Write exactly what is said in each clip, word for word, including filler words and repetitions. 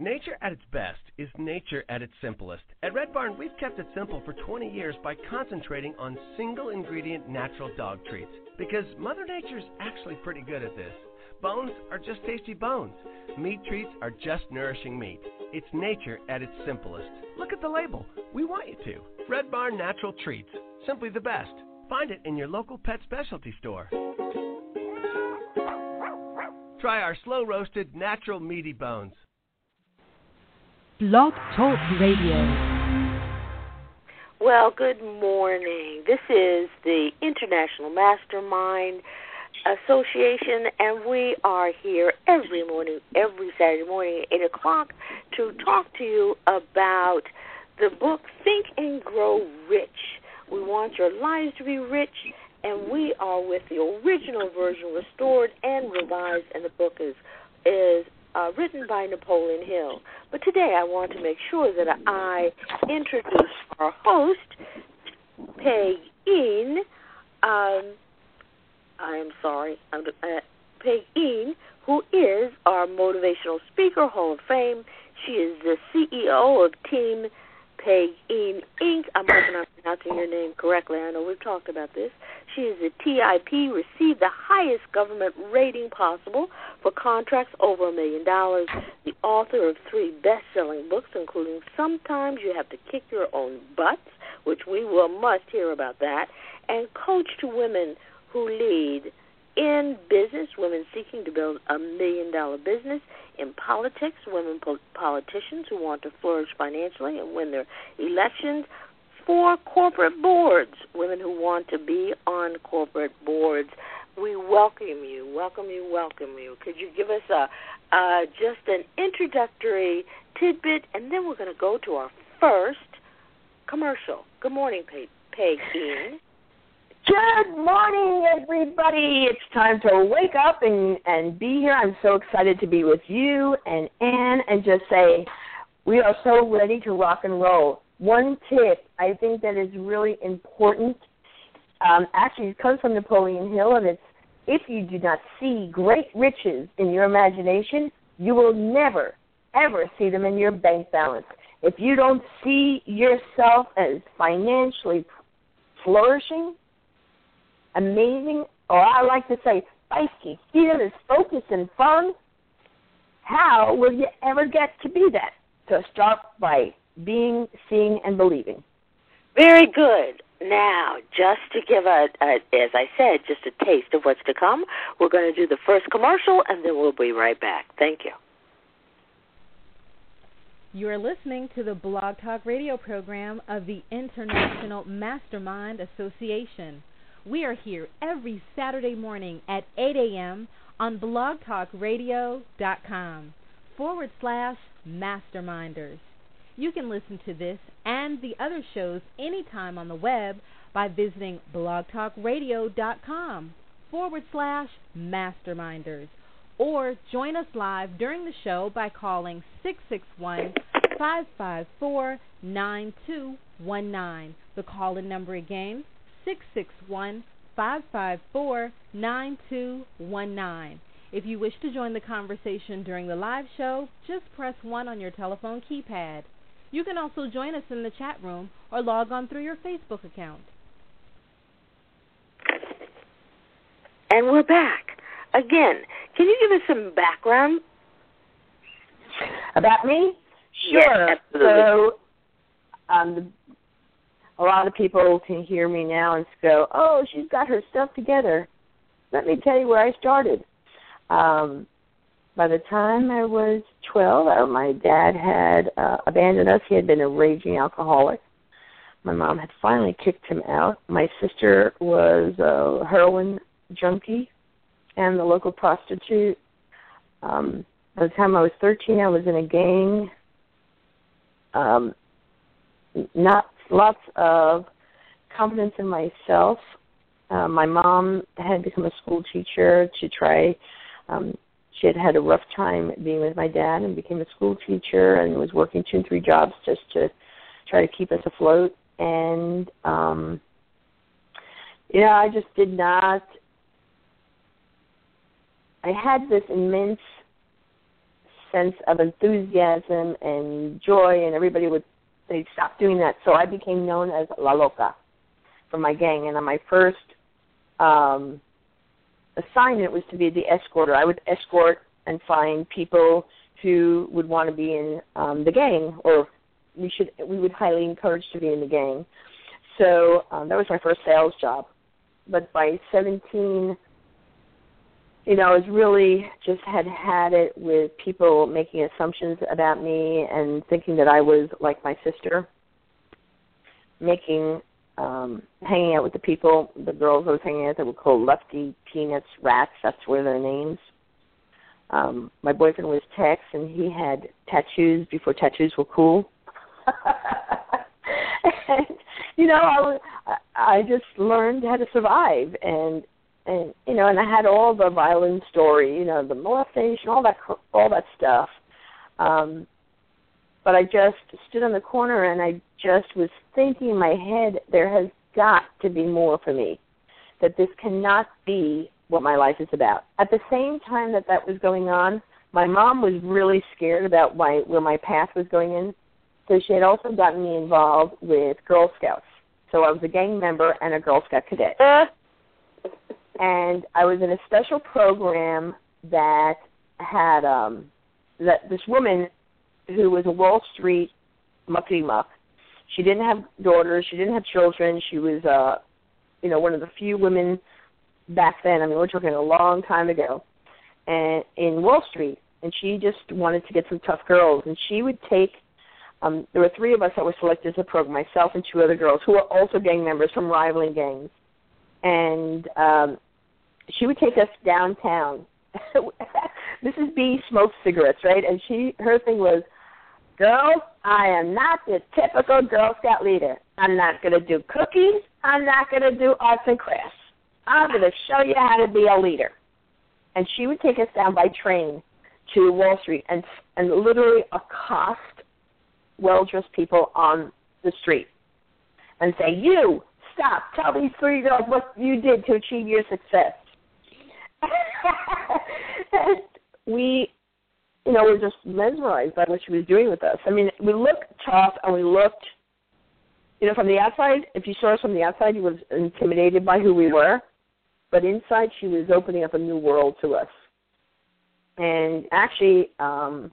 Nature at its best is nature at its simplest. At Red Barn, we've kept it simple for twenty years by concentrating on single-ingredient natural dog treats. Because Mother Nature's actually pretty good at this. Bones are just tasty bones. Meat treats are just nourishing meat. It's nature at its simplest. Look at the label. We want you to. Red Barn Natural Treats. Simply the best. Find it in your local pet specialty store. Try our slow-roasted, natural meaty bones. Blog Talk Radio. Well, good morning. This is the International Mastermind Association, and we are here every morning, every Saturday morning at eight o'clock to talk to you about the book Think and Grow Rich. We want your lives to be rich, and we are with the original version restored and revised, and the book is is uh, written by Napoleon Hill. But today I want to make sure that I introduce our host, Peg Een. Um, I am sorry, I'm, uh, Peg Een, who is our motivational speaker, Hall of Fame. She is the C E O of Team Peg Een, Incorporated. I'm hoping I'm pronouncing your name correctly. I know we've talked about this. She is a T I P, received the highest government rating possible for contracts over a million dollars, the author of three best-selling books, including Sometimes You Have to Kick Your Own Butts, which we will must hear about that, and coach to women who lead in business, women seeking to build a million-dollar business, in politics, women po- politicians who want to flourish financially and win their elections, for corporate boards, women who want to be on corporate boards. We welcome you, welcome you, welcome you. Could you give us a uh, just an introductory tidbit, and then we're going to go to our first commercial. Good morning, Peg, Peg Een. Good morning, everybody. It's time to wake up and, and be here. I'm so excited to be with you and Ann and just say we are so ready to rock and roll. One tip I think that is really important, um, actually it comes from Napoleon Hill, and it's if you do not see great riches in your imagination, you will never, ever see them in your bank balance. If you don't see yourself as financially flourishing, amazing, or I like to say feisty, fearless, focused, and fun, how will you ever get to be that? So start by being, seeing, and believing. Very good. Now, just to give a, a, as I said, just a taste of what's to come, we're going to do the first commercial, and then we'll be right back. Thank you. You are listening to the Blog Talk Radio program of the International Mastermind Association. We are here every Saturday morning at eight a.m. on blogtalkradio.com forward slash masterminders. You can listen to this and the other shows anytime on the web by visiting blogtalkradio.com forward slash masterminders. Or join us live during the show by calling six six one, five five four, nine two one nine. The call-in number again, six six one, five five four, nine two one nine. If you wish to join the conversation during the live show, just press one on your telephone keypad. You can also join us in the chat room or log on through your Facebook account. And we're back. Again, can you give us some background? About me? Sure. Yes, absolutely. So, um, a lot of people can hear me now and go, oh, she's got her stuff together. Let me tell you where I started. Um, by the time I was twelve, uh, my dad had uh, abandoned us. He had been a raging alcoholic. My mom had finally kicked him out. My sister was a heroin junkie and the local prostitute. Um, by the time I was thirteen, I was in a gang. Um, not lots of confidence in myself. Uh, my mom had become a school teacher to try. Um, she had had a rough time being with my dad and became a school teacher and was working two and three jobs just to try to keep us afloat. And, um, you know, I just did not. I had this immense sense of enthusiasm and joy, and everybody would, they'd stop doing that. So I became known as La Loca for my gang. And on my first um, assignment was to be the escorter. I would escort and find people who would want to be in um, the gang, or we should we would highly encourage to be in the gang. So um, that was my first sales job. But by seventeen, you know, I was really just had had it with people making assumptions about me and thinking that I was like my sister, making, um, hanging out with the people, the girls I was hanging out that were called Lefty, Peanuts, Rats, that's where their names. Um, my boyfriend was Tex, and he had tattoos before tattoos were cool. And, you know, I, was, I just learned how to survive, and and you know, and I had all the violent story, you know, the molestation, all that, all that stuff. Um, but I just stood on the corner, and I just was thinking in my head, there has got to be more for me. That this cannot be what my life is about. At the same time that that was going on, my mom was really scared about my where my path was going in. So she had also gotten me involved with Girl Scouts. So I was a gang member and a Girl Scout cadet. Uh. And I was in a special program that had um, that this woman who was a Wall Street muckety muck. She didn't have daughters. She didn't have children. She was, uh, you know, one of the few women back then. I mean, we're talking a long time ago, and in Wall Street. And she just wanted to get some tough girls. And she would take. Um, there were three of us that were selected as a program, myself and two other girls who were also gang members from rivaling gangs. And um, she would take us downtown. Missus B smoked cigarettes, right? And she, her thing was, girls, I am not the typical Girl Scout leader. I'm not going to do cookies. I'm not going to do arts and crafts. I'm going to show you how to be a leader. And she would take us down by train to Wall Street and and literally accost well-dressed people on the street and say, you, stop, tell these three girls what you did to achieve your success. And we, you know, were just mesmerized by what she was doing with us. I mean, we looked tough and we looked, you know, from the outside, if you saw us from the outside, you was intimidated by who we were. But inside, she was opening up a new world to us. And actually, um,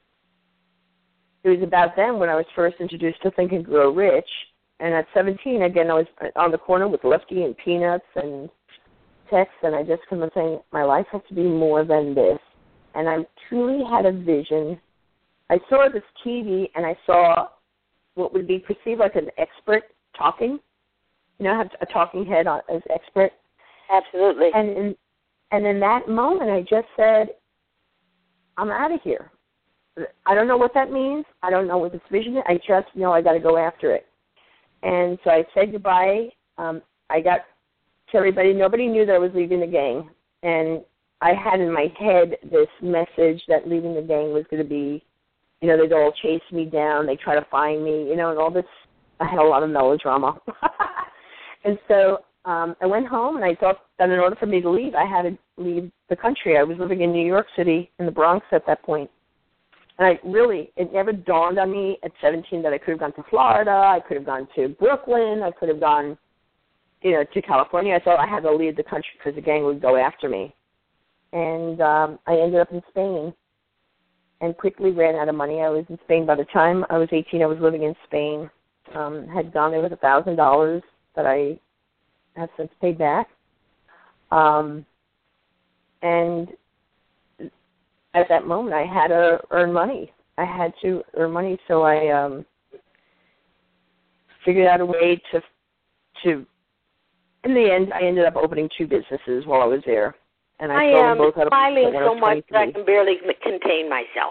it was about then when I was first introduced to Think and Grow Rich. And at seventeen, again, I was on the corner with Lefty and Peanuts and Tex, and I just kept on saying, my life has to be more than this. And I truly had a vision. I saw this T V, and I saw what would be perceived like an expert talking. You know, have a talking head on, as expert. Absolutely. And in, and in that moment, I just said, I'm out of here. I don't know what that means. I don't know what this vision is. I just know I got to go after it. And so I said goodbye. Um, I got to everybody. Nobody knew that I was leaving the gang. And I had in my head this message that leaving the gang was going to be, you know, they'd all chase me down. They try to find me, you know, and all this. I had a lot of melodrama. And so um, I went home, and I thought that in order for me to leave, I had to leave the country. I was living in New York City, in the Bronx at that point. And I really, it never dawned on me at seventeen that I could have gone to Florida, I could have gone to Brooklyn, I could have gone, you know, to California. I thought I had to leave the country because the gang would go after me. And um, I ended up in Spain and quickly ran out of money. I was in Spain by the time I was eighteen. I was living in Spain, um, had gone there with one thousand dollars that I have since paid back. Um, and at that moment, I had to earn money. I had to earn money, so I um, figured out a way to, to. In the end, I ended up opening two businesses while I was there, and I, I sold am them both out of smiling so much that I can barely contain myself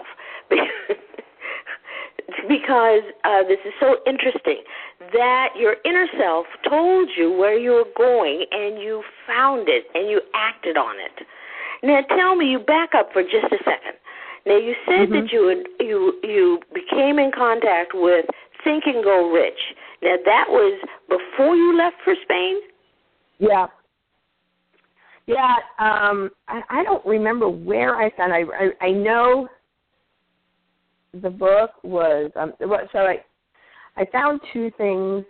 because uh, this is so interesting that your inner self told you where you were going, and you found it, and you acted on it. Now, tell me, you back up for just a second. Now, you said mm-hmm. that you had, you you became in contact with Think and Go Rich. Now, that was before you left for Spain? Yeah. Yeah, um, I, I don't remember where I found I, I I know the book was um, so I I found two things,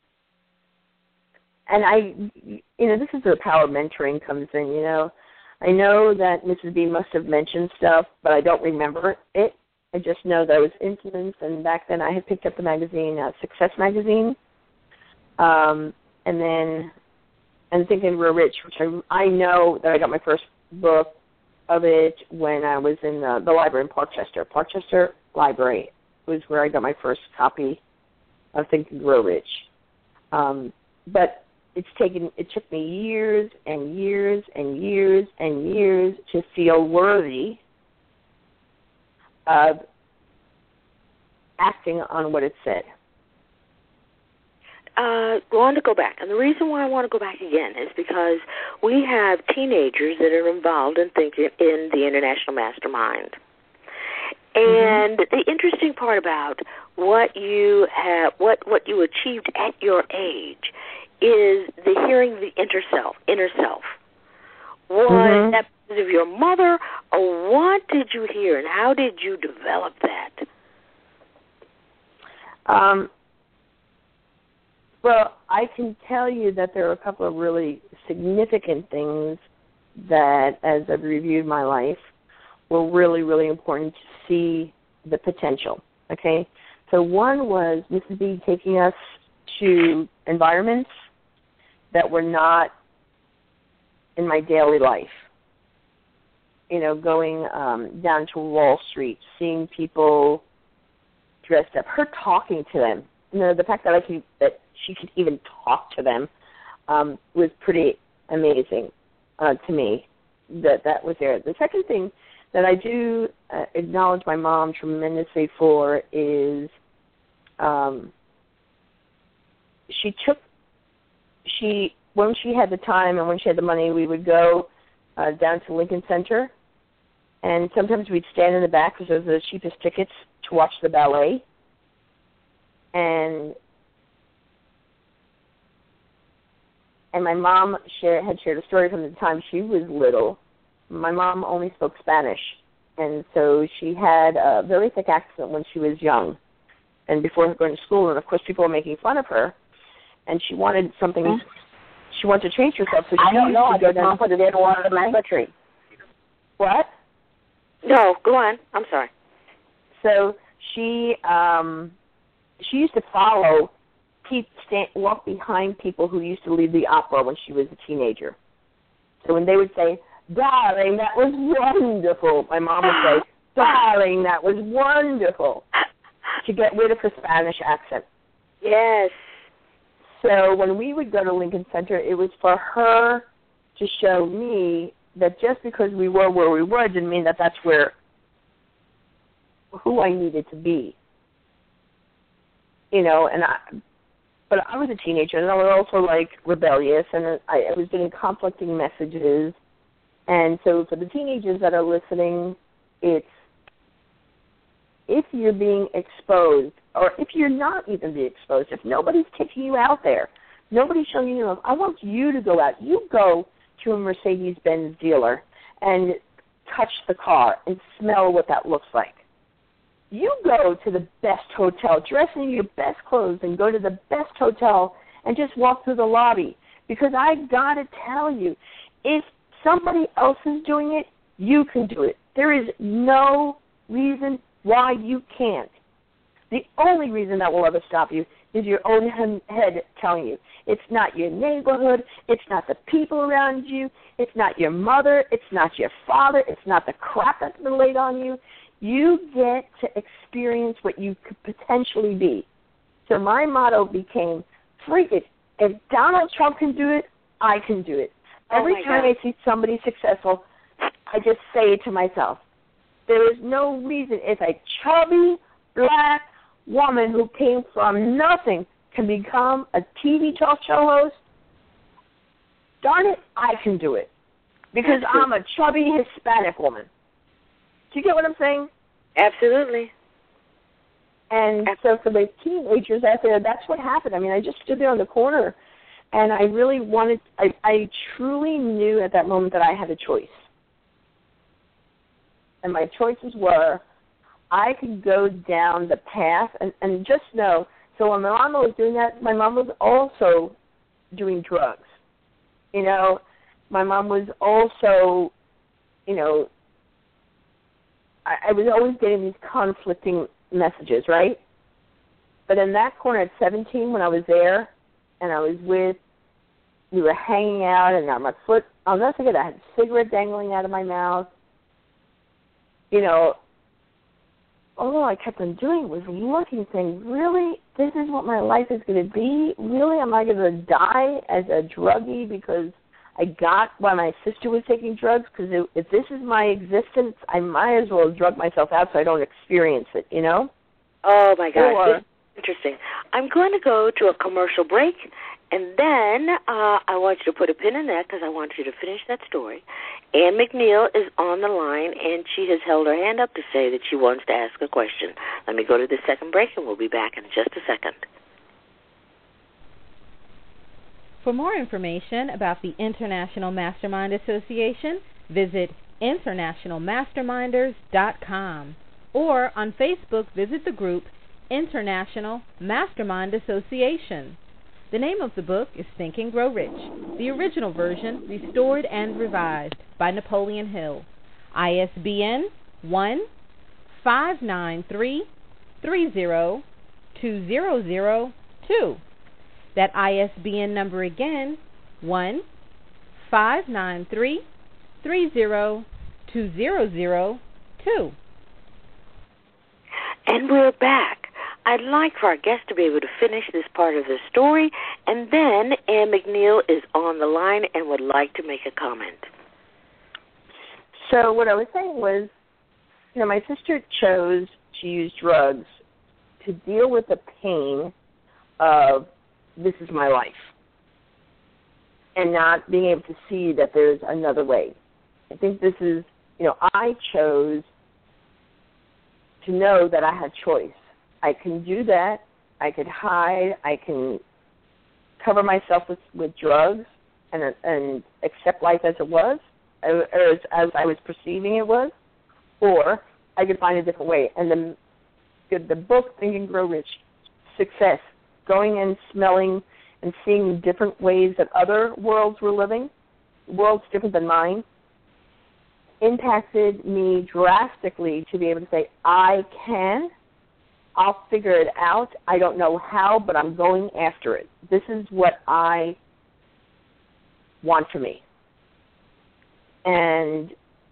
and I you know this is where power of mentoring comes in. You know, I know that Missus B must have mentioned stuff, but I don't remember it. I just know that I was influenced, and back then I had picked up the magazine, uh, Success Magazine, um, and then and Think and Grow Rich, which I I know that I got my first book of it when I was in the, the library in Parkchester. Parkchester Library was where I got my first copy of Think and Grow Rich. Um, but it's taken, it took me years and years and years and years to feel worthy of acting on what it said. Uh, I want to go back, and the reason why I want to go back again is because we have teenagers that are involved in thinking in the International Mastermind. And mm-hmm. the interesting part about what you have, what what you achieved at your age, is the hearing the inner self. Inner self. Was mm-hmm. that because of your mother, or what did you hear, and how did you develop that? Um. Well, I can tell you that there are a couple of really significant things that, as I've reviewed my life, were really, really important to see the potential, okay? So one was Missus B taking us to environments that were not in my daily life. You know, going um, down to Wall Street, seeing people dressed up, her talking to them. You know, the fact that I could, that she could even talk to them um, was pretty amazing uh, to me. That that was there. The second thing that I do uh, acknowledge my mom tremendously for is um, she took she when she had the time and when she had the money, we would go uh, down to Lincoln Center, and sometimes we'd stand in the back because those were the cheapest tickets to watch the ballet. And and my mom shared, had shared a story from the time she was little. My mom only spoke Spanish, and so she had a very thick accent when she was young and before going to school. And, of course, people were making fun of her, and she wanted something. Mm-hmm. She wanted to change herself, so she I don't know. used to go down. Mom put it in one of the mango tree. What? No, go on. I'm sorry. So she... Um, She used to follow, keep, stand, walk behind people who used to lead the opera when she was a teenager. So when they would say, "Darling, that was wonderful," my mom would say, "Darling, that was wonderful," to get rid of her Spanish accent. Yes. So when we would go to Lincoln Center, it was for her to show me that just because we were where we were didn't mean that that's where who I needed to be. You know, and I, but I was a teenager, and I was also, like, rebellious, and I, I was getting conflicting messages. And so for the teenagers that are listening, it's if you're being exposed, or if you're not even being exposed, if nobody's taking you out there, nobody's showing you love, I want you to go out. You go to a Mercedes-Benz dealer and touch the car and smell what that looks like. You go to the best hotel, dress in your best clothes, and go to the best hotel and just walk through the lobby. Because I got to tell you, if somebody else is doing it, you can do it. There is no reason why you can't. The only reason that will ever stop you is your own head telling you. It's not your neighborhood. It's not the people around you. It's not your mother. It's not your father. It's not the crap that's been laid on you. You get to experience what you could potentially be. So my motto became, freak it. If Donald Trump can do it, I can do it. Oh Every time God. I see somebody successful, I just say it to myself. There is no reason if a chubby, black woman who came from nothing can become a T V talk show host. Darn it, I can do it. Because I'm a chubby Hispanic woman. Do you get what I'm saying? Absolutely. And so for the teenagers out there, that's what happened. I mean, I just stood there on the corner, and I really wanted, I, I truly knew at that moment that I had a choice. And my choices were, I could go down the path and, and just know. So when my mama was doing that, my mom was also doing drugs. You know, my mom was also, you know, I, I was always getting these conflicting messages, right? But in that corner at seventeen, when I was there, and I was with, we were hanging out, and on my foot, I'll never forget, I had a cigarette dangling out of my mouth. You know, all I kept on doing was looking, saying, really, this is what my life is going to be? Really, am I going to die as a druggie because I got while my sister was taking drugs? Because if this is my existence, I might as well drug myself out so I don't experience it, you know? Oh, my gosh. Or, this is interesting. I'm going to go to a commercial break, and then uh, I want you to put a pin in that because I want you to finish that story. Ann McNeil is on the line, and she has held her hand up to say that she wants to ask a question. Let me go to the second break, and we'll be back in just a second. For more information about the International Mastermind Association, visit international masterminders dot com. Or on Facebook, visit the group International Mastermind Association. The name of the book is Think and Grow Rich, the original version restored and revised by Napoleon Hill. I S B N one five nine three three zero two zero zero two. That I S B N number again, one five nine three three zero two zero zero two. And we're back. I'd like for our guest to be able to finish this part of the story, and then Ann McNeil is on the line and would like to make a comment. So what I was saying was, you know, my sister chose to use drugs to deal with the pain of this is my life and not being able to see that there's another way. I think this is, you know, I chose to know that I had choice. I can do that. I could hide. I can cover myself with, with drugs and and accept life as it was, or as, as I was perceiving it was, or I could find a different way. And the the book, Think and Grow Rich, success, going and smelling and seeing different ways that other worlds were living, worlds different than mine, impacted me drastically to be able to say, I can, I'll figure it out. I don't know how, but I'm going after it. This is what I want for me. And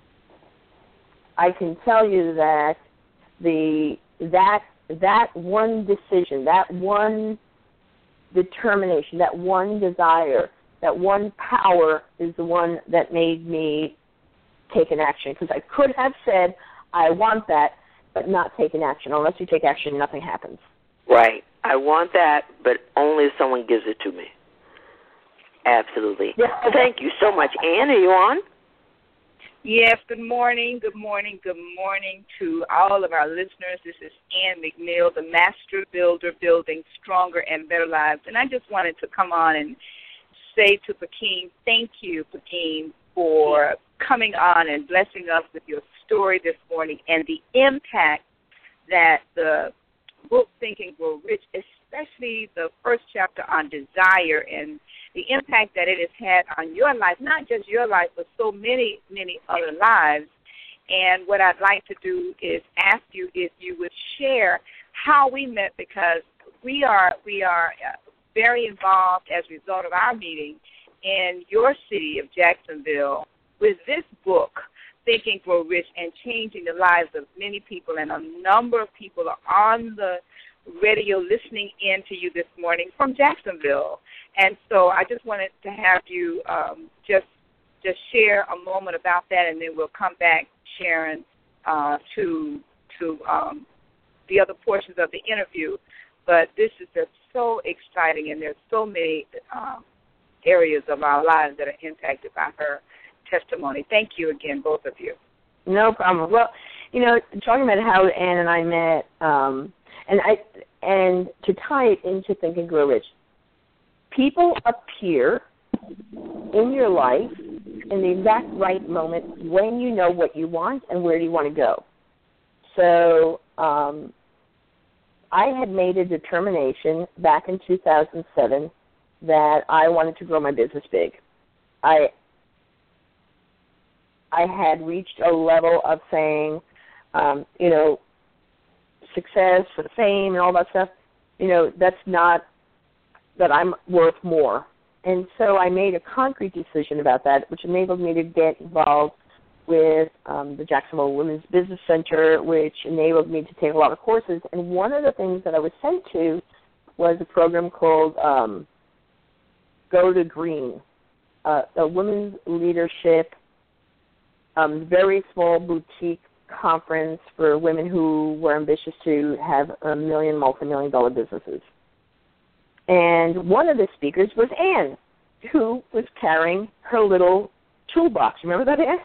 I can tell you that the that that one decision, that one determination, that one desire, that one power is the one that made me take an action. Because I could have said, I want that, but not take an action. Unless you take action, nothing happens. Right. I want that, but only if someone gives it to me. Absolutely. Yeah. Thank you so much. Ann, are you on? Yes, good morning, good morning, good morning to all of our listeners. This is Ann McNeil, the Master Builder, Building Stronger and Better Lives. And I just wanted to come on and say to Pakeem, thank you, Pakeem, for coming on and blessing us with your story this morning and the impact that the book Think and Grow Rich, especially the first chapter on desire and the impact that it has had on your life, not just your life, but so many, many other lives. And what I'd like to do is ask you if you would share how we met, because we are we are very involved as a result of our meeting in your city of Jacksonville with this book, Think and Grow Rich, and changing the lives of many people. And a number of people are on the radio listening in to you this morning from Jacksonville. And so I just wanted to have you um, just just share a moment about that, and then we'll come back, Sharon, uh, to to um, the other portions of the interview. But this is just so exciting, and there's so many um, areas of our lives that are impacted by her testimony. Thank you again, both of you. No problem. Well, you know, talking about how Ann and I met, um, and I and to tie it into Think and Grow Rich, people appear in your life in the exact right moment when you know what you want and where you want to go. So um, I had made a determination back in two thousand seven that I wanted to grow my business big. I I had reached a level of saying, um, you know, success and fame and all that stuff, you know, that's not, that I'm worth more. And so I made a concrete decision about that, which enabled me to get involved with um, the Jacksonville Women's Business Center, which enabled me to take a lot of courses. And one of the things that I was sent to was a program called um, Go to Green, uh, a women's leadership, um, very small boutique conference for women who were ambitious to have a million, multi-million dollar businesses. And one of the speakers was Anne, who was carrying her little toolbox. Remember that, Anne?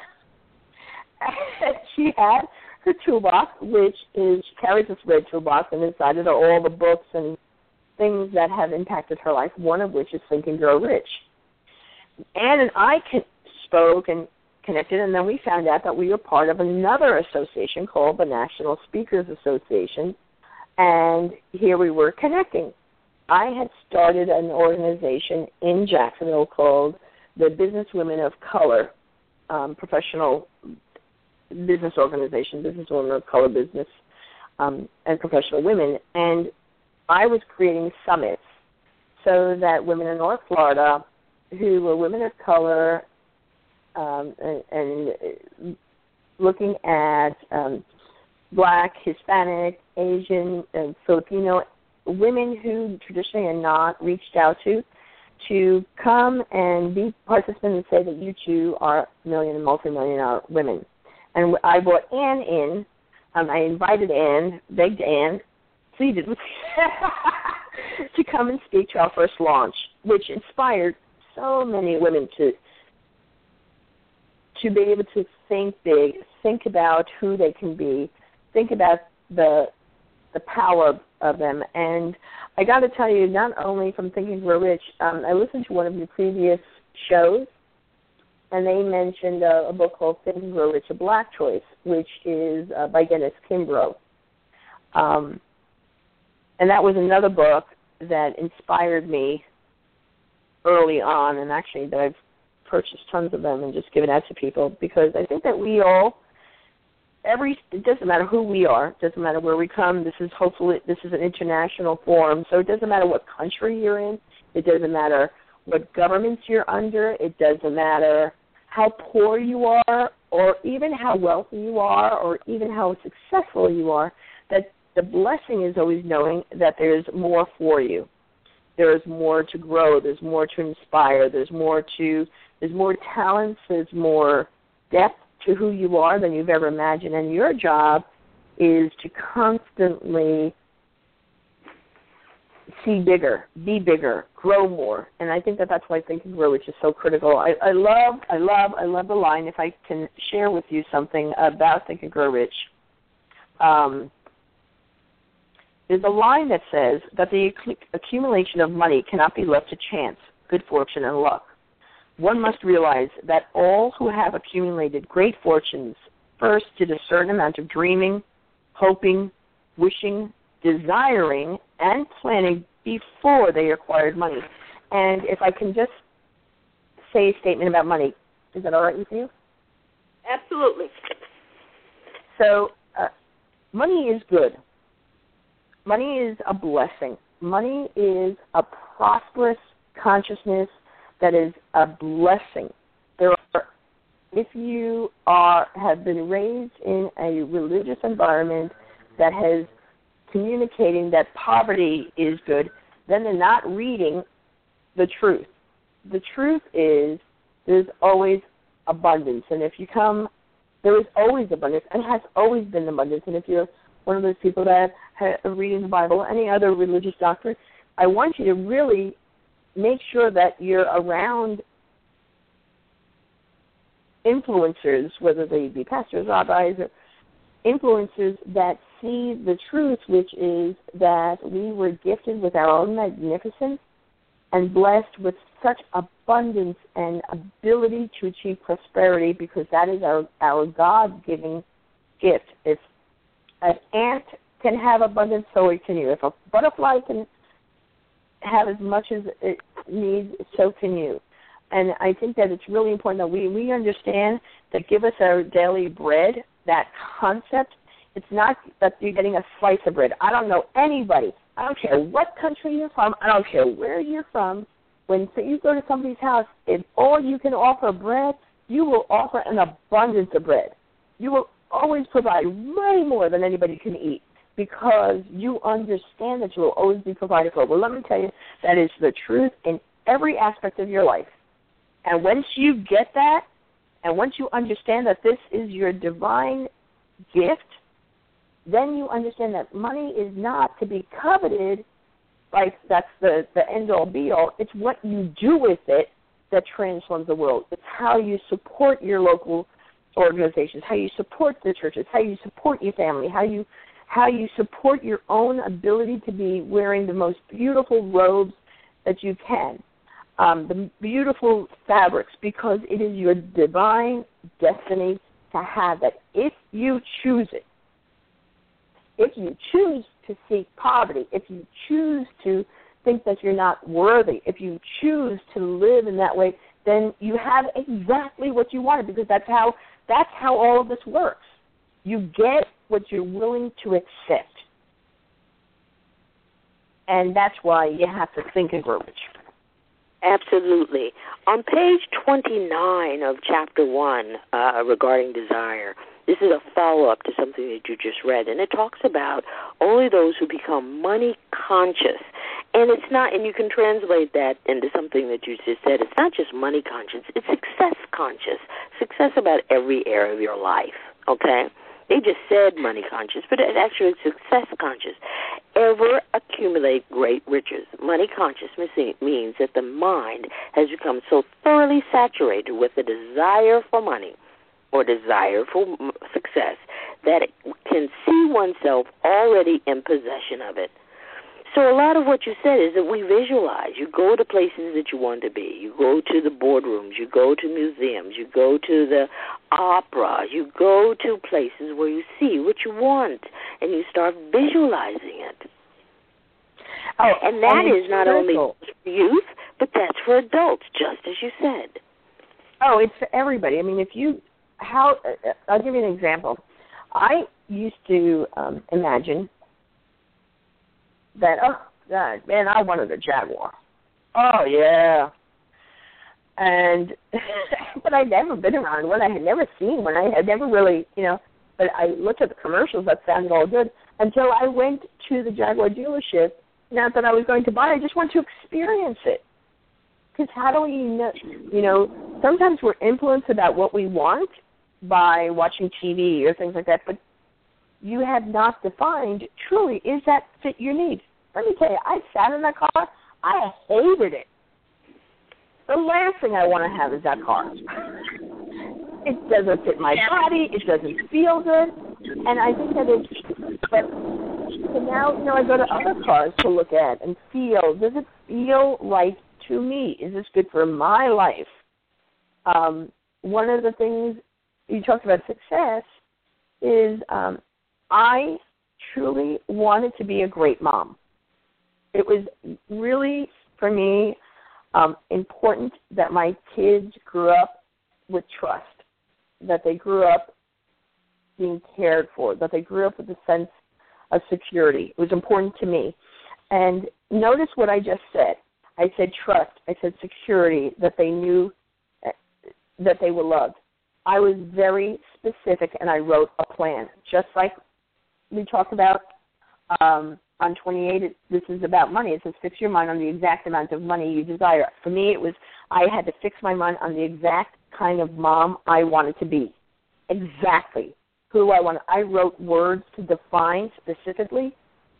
She had her toolbox, which is, she carries this red toolbox, and inside it are all the books and things that have impacted her life, one of which is Think and Grow Rich. Anne and I can, spoke and connected, and then we found out that we were part of another association called the National Speakers Association, and here we were connecting. I had started an organization in Jacksonville called the Business Women of Color, um, professional business organization, Business Women of Color Business um, and Professional Women, and I was creating summits so that women in North Florida who were women of color um, and, and looking at um, Black, Hispanic, Asian, and Filipino women who traditionally are not reached out to, to come and be participants and say that you too are million and multi-millionaire women. And I brought Anne in. Um, I invited Anne, begged Anne, pleaded with to come and speak to our first launch, which inspired so many women to to be able to think big, think about who they can be, think about the the power of them. And I got to tell you, not only from Think and Grow Rich, um, I listened to one of your previous shows, and they mentioned a, a book called Think and Grow Rich, A Black Choice, which is uh, by Dennis Kimbrough. Um, and that was another book that inspired me early on, and actually that I've purchased tons of them and just given out to people, because I think that we all, every, it doesn't matter who we are, it doesn't matter where we come, this is hopefully, this is an international forum, so it doesn't matter what country you're in, it doesn't matter what governments you're under, it doesn't matter how poor you are, or even how wealthy you are, or even how successful you are, that the blessing is always knowing that there's more for you. There's more to grow, there's more to inspire, there's more to, there's more talents, there's more depth to who you are than you've ever imagined, and your job is to constantly see bigger, be bigger, grow more, and I think that that's why Think and Grow, which is so critical. I, I love, I love, I love the line, if I can share with you something about Think and Grow Rich. Um, there's a line that says that the accumulation of money cannot be left to chance, good fortune, and luck. One must realize that all who have accumulated great fortunes first did a certain amount of dreaming, hoping, wishing, desiring, and planning before they acquired money. And if I can just say a statement about money, is that all right with you? Absolutely. So uh, money is good. Money is a blessing. Money is a prosperous consciousness that is a blessing. There are, if you are have been raised in a religious environment that has communicating that poverty is good, then they're not reading the truth. The truth is there's always abundance. And if you come, there is always abundance, and has always been abundance. And if you're one of those people that are reading the Bible, any other religious doctrine, I want you to really make sure that you're around influencers, whether they be pastors, rabbis, or influencers that see the truth, which is that we were gifted with our own magnificence and blessed with such abundance and ability to achieve prosperity, because that is our, our God-given gift. If an ant can have abundance, so can you. If a butterfly can have as much as it needs, so can you. And I think that it's really important that we, we understand that give us our daily bread, that concept. It's not that you're getting a slice of bread. I don't know anybody. I don't care what country you're from. I don't care where you're from. When you go to somebody's house, if all you can offer bread, you will offer an abundance of bread. You will always provide way more than anybody can eat because you understand that you will always be provided for. Well, let me tell you, that is the truth in every aspect of your life. And once you get that, and once you understand that this is your divine gift, then you understand that money is not to be coveted, like that's the, the end-all, be-all. It's what you do with it that transforms the world. It's how you support your local organizations, how you support the churches, how you support your family, how you how you support your own ability to be wearing the most beautiful robes that you can, um, the beautiful fabrics, because it is your divine destiny to have that if you choose it. If you choose to seek poverty, if you choose to think that you're not worthy, if you choose to live in that way, then you have exactly what you wanted, because that's how that's how all of this works. You get what you're willing to accept. And that's why you have to think and grow rich. Absolutely. On page twenty-nine of chapter one uh, regarding desire, this is a follow-up to something that you just read, and it talks about only those who become money conscious. And it's not, and you can translate that into something that you just said. It's not just money conscious, it's success conscious. Success about every area of your life, okay? They just said money conscious, but it's actually success conscious. Ever accumulate great riches. Money conscious means that the mind has become so thoroughly saturated with the desire for money or desire for success that it can see oneself already in possession of it. So a lot of what you said is that we visualize. You go to places that you want to be. You go to the boardrooms. You go to museums. You go to the opera. You go to places where you see what you want, and you start visualizing it. Oh, and that and is not only for youth, but that's for adults, just as you said. Oh, it's for everybody. I mean, if you, how, I'll give you an example. I used to um, imagine that, oh, God, man, I wanted a Jaguar. Oh, yeah. And, but I'd never been around one. I had never seen one. I had never really, you know, but I looked at the commercials. That sounded all good until I went to the Jaguar dealership. Not that I was going to buy it. I just wanted to experience it. Because how do we know, you know, sometimes we're influenced about what we want by watching T V or things like that, but you have not defined, truly, is that fit your needs? Let me tell you, I sat in that car. I hated it. The last thing I want to have is that car. It doesn't fit my body. It doesn't feel good. And I think that it's, but so now, you know, I go to other cars to look at and feel, does it feel right to me? Is this good for my life? Um, one of the things you talked about success is um, I truly wanted to be a great mom. It was really, for me, um, important that my kids grew up with trust, that they grew up being cared for, that they grew up with a sense of security. It was important to me. And notice what I just said. I said trust. I said security, that they knew that they were loved. I was very specific, and I wrote a plan, just like we talked about um, on twenty-eight. It, this is about money. It says fix your mind on the exact amount of money you desire. For me, it was I had to fix my mind on the exact kind of mom I wanted to be, exactly who I wanted. I wrote words to define specifically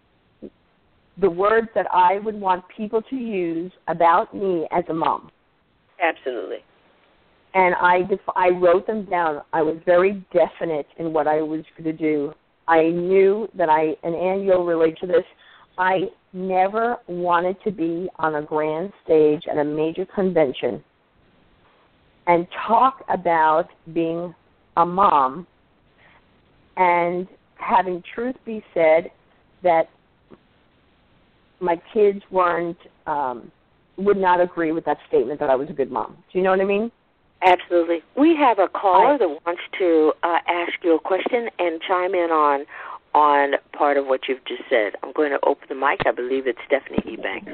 the words that I would want people to use about me as a mom. Absolutely. And I, def- I wrote them down. I was very definite in what I was going to do. I knew that I, and Ann, you'll relate to this, I never wanted to be on a grand stage at a major convention and talk about being a mom and having truth be said, that my kids weren't um, would not agree with that statement that I was a good mom. Do you know what I mean? Absolutely. We have a caller I, that wants to uh, ask you a question and chime in on on part of what you've just said. I'm going to open the mic. I believe it's Stephanie Ebanks.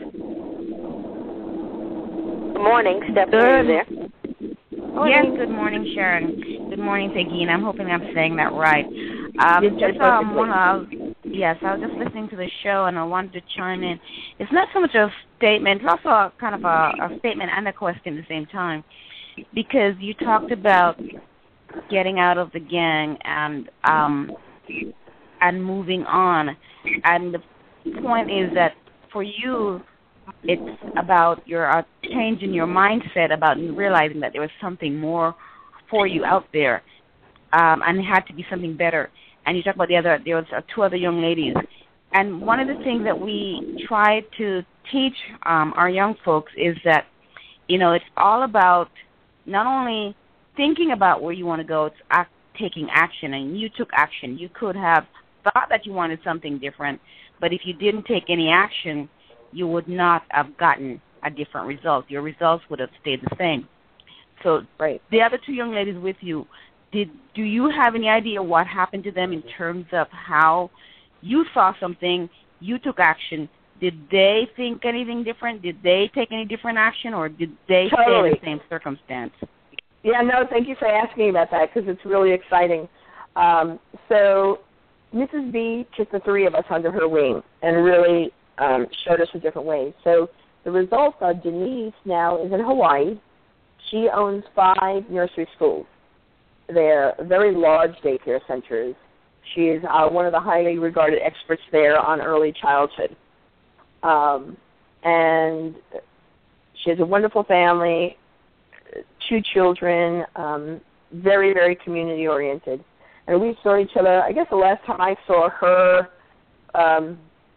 Good morning, Stephanie. Are you there? Yes, good morning, Sharon. Good morning, Peggy, and I'm hoping I'm saying that right. Um, just, um, uh, yes, I was just listening to the show, and I wanted to chime in. It's not so much a statement, it's also a, kind of a, a statement and a question at the same time, because you talked about getting out of the gang and um, and moving on, and the point is that for you, it's about your uh, change in your mindset about realizing that there was something more for you out there, um, and it had to be something better. And you talk about the other, there was uh, two other young ladies. And one of the things that we try to teach um, our young folks is that, you know, it's all about not only thinking about where you want to go, it's act, taking action. And you took action. You could have thought that you wanted something different, but if you didn't take any action, you would not have gotten a different result. Your results would have stayed the same. So right. The other two young ladies with you, did do you have any idea what happened to them in terms of how you saw something, you took action? Did they think anything different? Did they take any different action, or did they totally. stay in the same circumstance? Yeah, no, thank you for asking about that because it's really exciting. Um, so Missus B took the three of us under her wing and really um, showed us the different ways. So the results are Denise now is in Hawaii. She owns five nursery schools. They're very large daycare centers. She is uh, one of the highly regarded experts there on early childhood. Um, and she has a wonderful family, two children, um, very, very community-oriented. And we saw each other, I guess the last time I saw her um,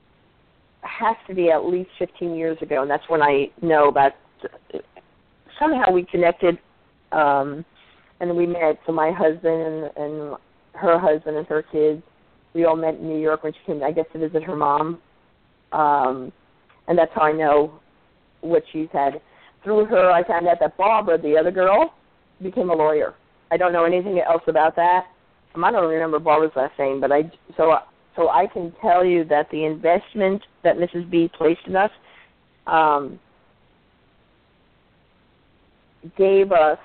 has to be at least fifteen years ago, and that's when I know about, somehow we connected, um, and we met. So my husband and, and her husband and her kids, we all met in New York when she came, I guess, to visit her mom. Um, and that's how I know what she's had. Through her, I found out that Barbara, the other girl, became a lawyer. I don't know anything else about that. I don't remember Barbara's last name, but I so so I can tell you that the investment that Missus B placed in us um, gave us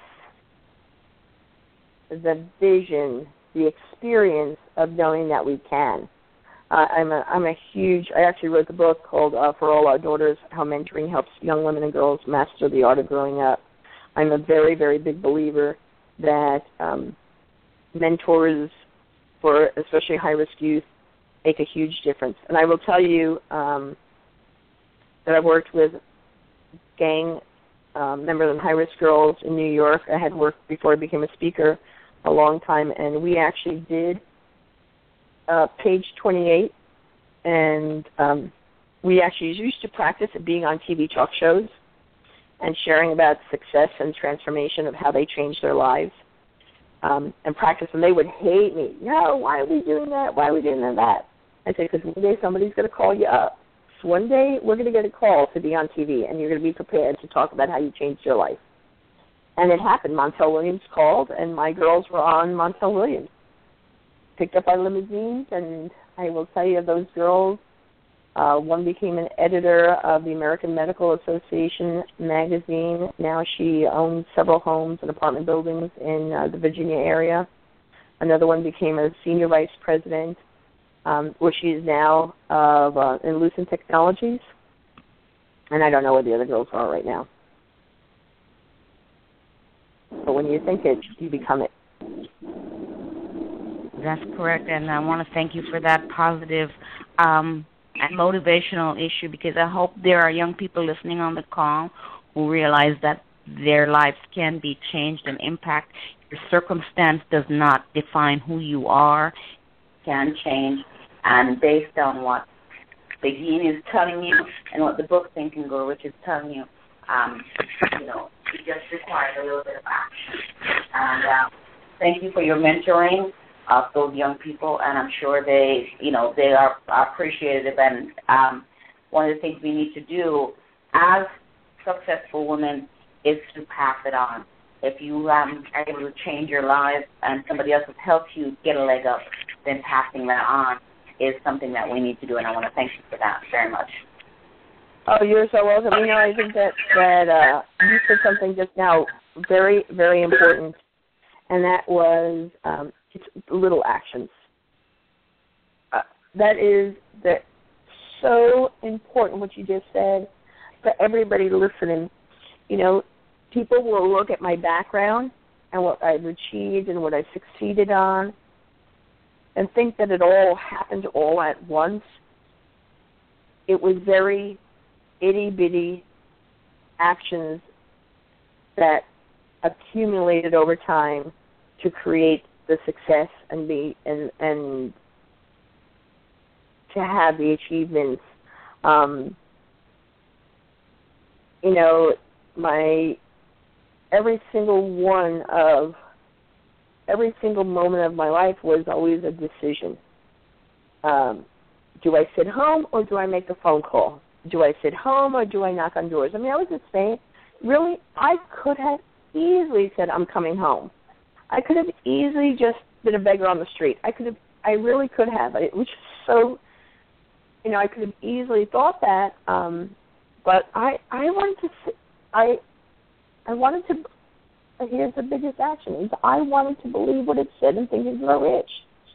the vision, the experience of knowing that we can. Uh, I'm a I'm a huge. I actually wrote the book called uh, For All Our Daughters: How Mentoring Helps Young Women and Girls Master the Art of Growing Up. I'm a very very big believer that um, mentors for especially high risk youth make a huge difference. And I will tell you um, that I've worked with gang um, members and high risk girls in New York. I had worked before I became a speaker a long time, and we actually did. Uh, page twenty-eight, and um, we actually used to practice at being on T V talk shows and sharing about success and transformation of how they changed their lives um, and practice, and they would hate me. No, why are we doing that? Why are we doing that? I said, because one day somebody's going to call you up. So one day we're going to get a call to be on T V, and you're going to be prepared to talk about how you changed your life. And it happened. Montel Williams called, and my girls were on Montel Williams. Picked up our limousines, and I will tell you, those girls, uh, one became an editor of the American Medical Association magazine. Now she owns several homes and apartment buildings in uh, the Virginia area. Another one became a senior vice president, um, where she is now of uh, in Lucent Technologies. And I don't know where the other girls are right now. But when you think it, you become it. That's correct, and I want to thank you for that positive um, and motivational issue, because I hope there are young people listening on the call who realize that their lives can be changed and impact. Your circumstance does not define who you are, can change, and based on what Begin is telling you and what the book Think and Grow Rich is telling you, um, you know, it just requires a little bit of action. And uh, thank you for your mentoring of those young people, and I'm sure they, you know, they are appreciative. And um, one of the things we need to do as successful women is to pass it on. If you um, are able to change your life and somebody else has helped you get a leg up, then passing that on is something that we need to do, and I want to thank you for that very much. Oh, you're so welcome. You know, I think that, that uh, you said something just now very, very important, and that was um, it's little actions. Uh, that is that so important, what you just said, for everybody listening. You know, people will look at my background and what I've achieved and what I've succeeded on and think that it all happened all at once. It was very itty-bitty actions that accumulated over time to create the success and be and and to have the achievements. Um, you know, my every single one of every single moment of my life was always a decision. Um, do I sit home or do I make a phone call? Do I sit home or do I knock on doors? I mean, I was just saying, really, I could have easily said, I'm coming home. I could have easily just been a beggar on the street. I could have, I really could have. It was so, you know, I could have easily thought that, um, but I, I wanted to, I, I wanted to, here's the biggest action, is I wanted to believe what it said and think it was rich.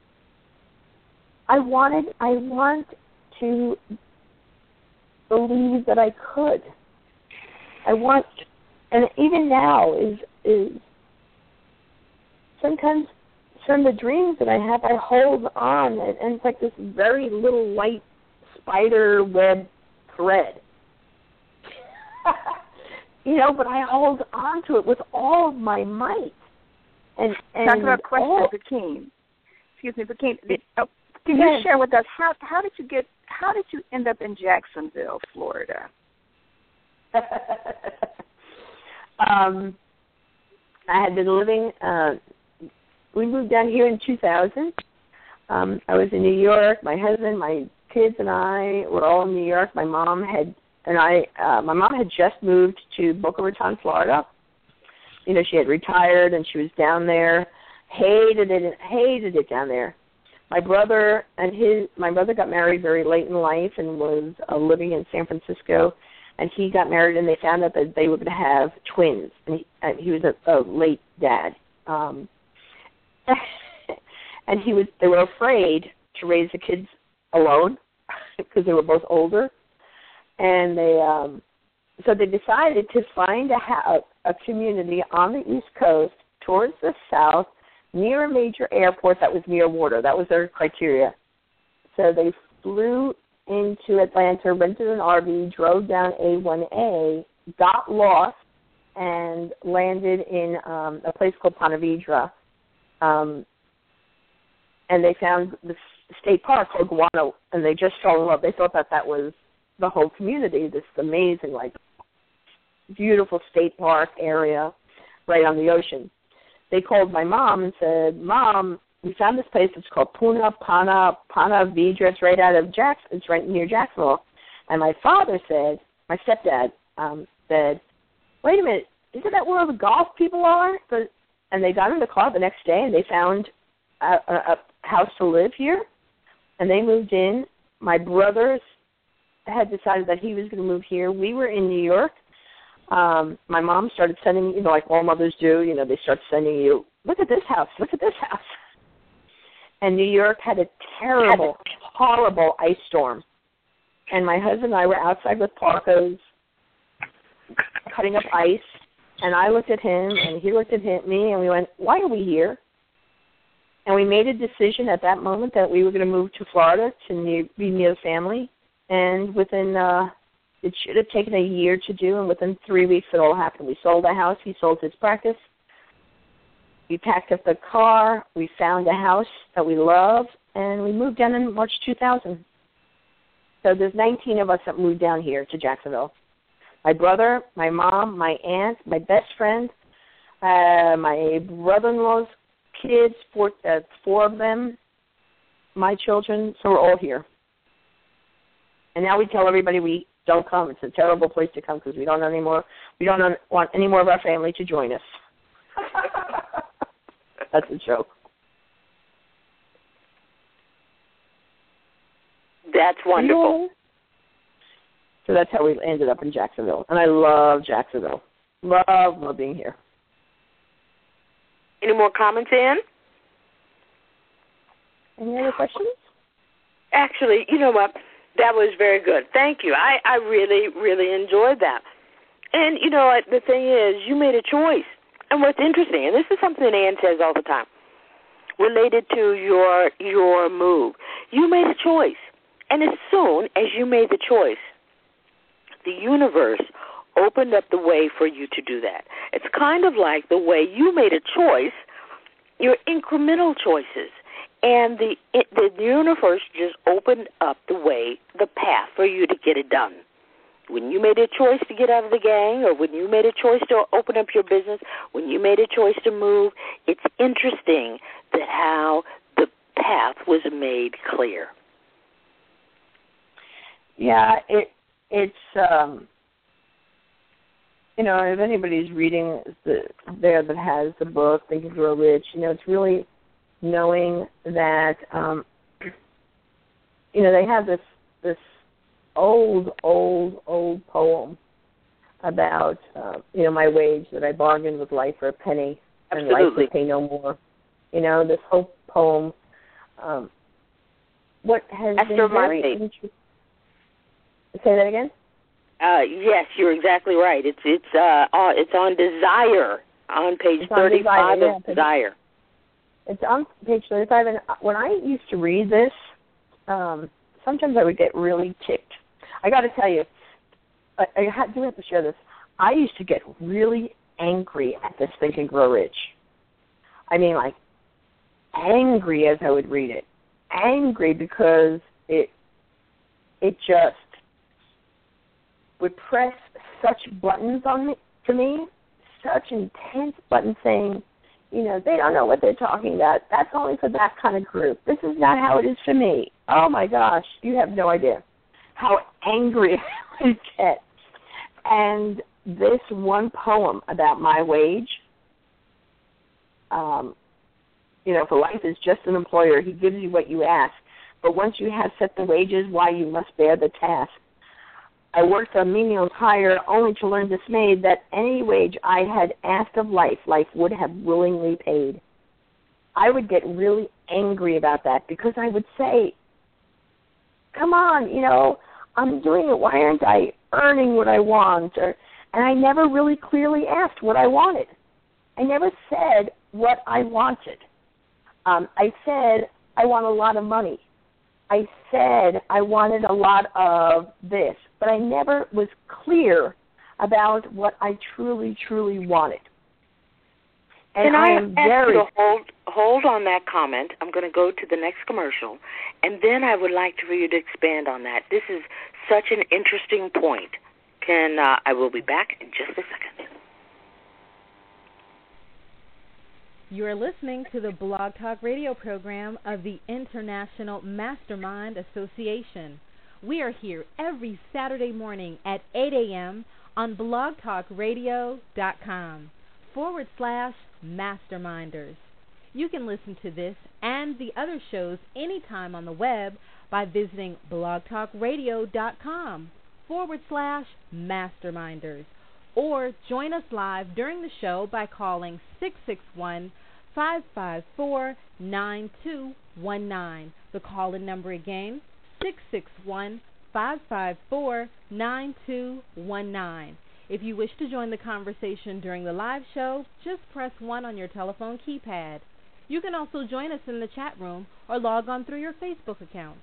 I wanted, I want to believe that I could. I want, and even now is is sometimes some of the dreams that I have, I hold on, and, and it's like this very little light spider web thread. You know, but I hold on to it with all of my might. And, and Talk about a question all, for Keen. Excuse me, for Keen. Oh, can you share with us how how did you get how did you end up in Jacksonville, Florida? um, I had been living. Uh, we moved down here in two thousand. Um, I was in New York. My husband, my kids, and I were all in New York. My mom had and I. Uh, my mom had just moved to Boca Raton, Florida. You know, she had retired and she was down there. Hated it. Hated it down there. My brother and his my brother got married very late in life and was uh, living in San Francisco, and he got married and they found out that they were going to have twins, and he, and he was a, a late dad, um, and he was they were afraid to raise the kids alone because they were both older, and they um, so they decided to find a, ha- a community on the East Coast towards the south, near a major airport that was near water. That was their criteria. So they flew into Atlanta, rented an R V, drove down A one A, got lost, and landed in um, a place called Ponte Vedra. Um, and they found the state park called Guano, and they just fell in love. They thought that that was the whole community, this amazing, like, beautiful state park area right on the ocean. They called my mom and said, Mom, we found this place. It's called Puna Pana Ponte Vedra. It's right out of Jackson. It's right near Jacksonville. And my father said, my stepdad um, said, wait a minute, isn't that where all the golf people are? But, and they got in the car the next day and they found a, a, a house to live here. And they moved in. My brothers had decided that he was going to move here. We were in New York. Um, my mom started sending, you know, like all mothers do, you know, they start sending you, look at this house, look at this house. And New York had a terrible, horrible ice storm. And my husband and I were outside with parkas, cutting up ice. And I looked at him, and he looked at him, me, and we went, why are we here? And we made a decision at that moment that we were going to move to Florida to near, be near the family. And within... Uh, It should have taken a year to do, and within three weeks it all happened. We sold the house. He sold his practice. We packed up the car. We found a house that we love, and we moved down in March two thousand. So there's nineteen of us that moved down here to Jacksonville. My brother, my mom, my aunt, my best friend, uh, my brother-in-law's kids, four, uh, four of them, my children, so we're all here. And now we tell everybody we don't come. It's a terrible place to come because we don't any more, we don't want any more of our family to join us. That's a joke. That's wonderful. So that's how we ended up in Jacksonville. And I love Jacksonville. Love, love being here. Any more comments, Ann? Any other questions? Actually, you know what? That was very good. Thank you. I, I really, really enjoyed that. And, you know, the thing is, you made a choice. And what's interesting, and this is something that Ann says all the time, related to your your move, you made a choice. And as soon as you made the choice, the universe opened up the way for you to do that. It's kind of like the way you made a choice, your incremental choices. And the it, the universe just opened up the way, the path for you to get it done. When you made a choice to get out of the gang, or when you made a choice to open up your business, when you made a choice to move, it's interesting that how the path was made clear. Yeah, it it's um, you know, if anybody's reading the there that has the book Think and Grow Rich, you know, it's really knowing that, um, you know, they have this this old, old, old poem about, uh, you know, my wage that I bargained with life for a penny, and Absolutely. life would pay no more. You know, this whole poem. Um, what has Esther been very Monte. interesting. Say that again. Uh, yes, you're exactly right. It's it's uh on, it's on Desire on page It's on thirty-five Desire, of yeah. Desire. It's on page thirty-five, and when I used to read this, um, sometimes I would get really ticked. I got to tell you, I, I ha- do have to share this. I used to get really angry at this Think and Grow Rich. I mean, like, angry as I would read it. Angry because it it just would press such buttons on me, to me, such intense buttons saying, you know, they don't know what they're talking about. That's only for that kind of group. This is not how it is for me. Oh, my gosh, you have no idea how angry I would get. And this one poem about my wage, um, you know, for life is just an employer. He gives you what you ask. But once you have set the wages, why you must bear the task. I worked a menial hire only to learn dismayed that any wage I had asked of life, life would have willingly paid. I would get really angry about that because I would say, come on, you know, I'm doing it. Why aren't I earning what I want? Or, and I never really clearly asked what I wanted. I never said what I wanted. Um, I said, I want a lot of money. I said I wanted a lot of this, but I never was clear about what I truly, truly wanted. And Can I, I am ask very you to hold, hold on that comment? I'm going to go to the next commercial, and then I would like for you to expand on that. This is such an interesting point. Can uh, I will be back in just a second. You are listening to the Blog Talk Radio program of the International Mastermind Association. We are here every Saturday morning at eight a.m. on blogtalkradio.com forward slash masterminders. You can listen to this and the other shows anytime on the web by visiting blogtalkradio.com forward slash masterminders. Or join us live during the show by calling six six one, five five four, nine two one nine. The call-in number again, six six one, five five four, nine two one nine. If you wish to join the conversation during the live show, just press one on your telephone keypad. You can also join us in the chat room or log on through your Facebook account.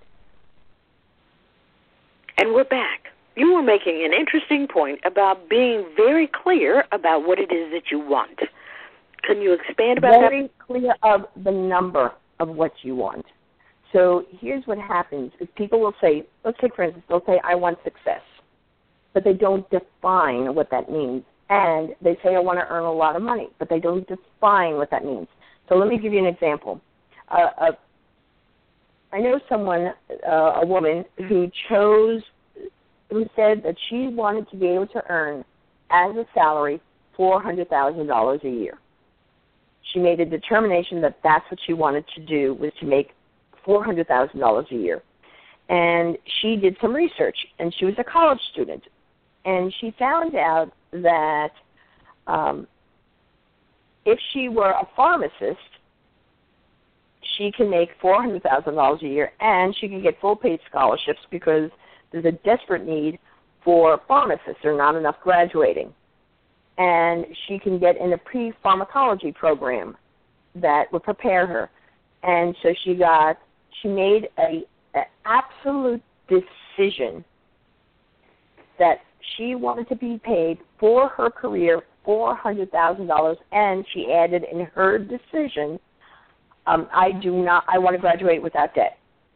And we're back. You were making an interesting point about being very clear about what it is that you want. Can you expand about very that? Very clear of the number of what you want. So here's what happens. Is people will say, let's take for instance, they'll say, I want success. But they don't define what that means. And they say, I want to earn a lot of money. But they don't define what that means. So let me give you an example. Uh, uh, I know someone, uh, a woman, who chose, who said that she wanted to be able to earn, as a salary, four hundred thousand dollars a year. She made a determination that that's what she wanted to do, was to make four hundred thousand dollars a year. And she did some research, and she was a college student. And she found out that um, if she were a pharmacist, she can make four hundred thousand dollars a year, and she can get full-paid scholarships because there's a desperate need for pharmacists. There are not enough graduating. And she can get in a pre-pharmacology program that would prepare her. And so she got, she made a, an absolute decision that she wanted to be paid for her career four hundred thousand dollars, and she added in her decision, um, I do not, I want to graduate without debt.